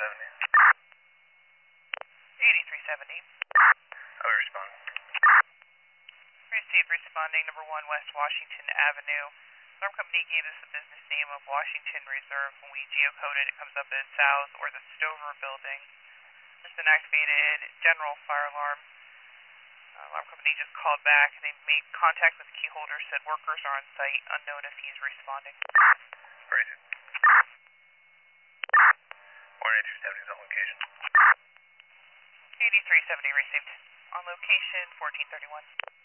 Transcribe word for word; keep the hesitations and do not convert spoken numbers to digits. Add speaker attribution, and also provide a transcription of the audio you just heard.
Speaker 1: seventy.
Speaker 2: eighty-three seventy.
Speaker 1: How we respond?
Speaker 2: Received responding number one West Washington Avenue. Alarm company gave us the business name of Washington Reserve. When we geocoded, it comes up as South or the Stover building. There's an activated general fire alarm. Uh, alarm company just called back. They made contact with the key holder, said workers are on site, unknown if he's responding.
Speaker 1: Crazy. one eighty-three seventy is on location.
Speaker 2: eighty-three seventy received. On location, fourteen thirty-one.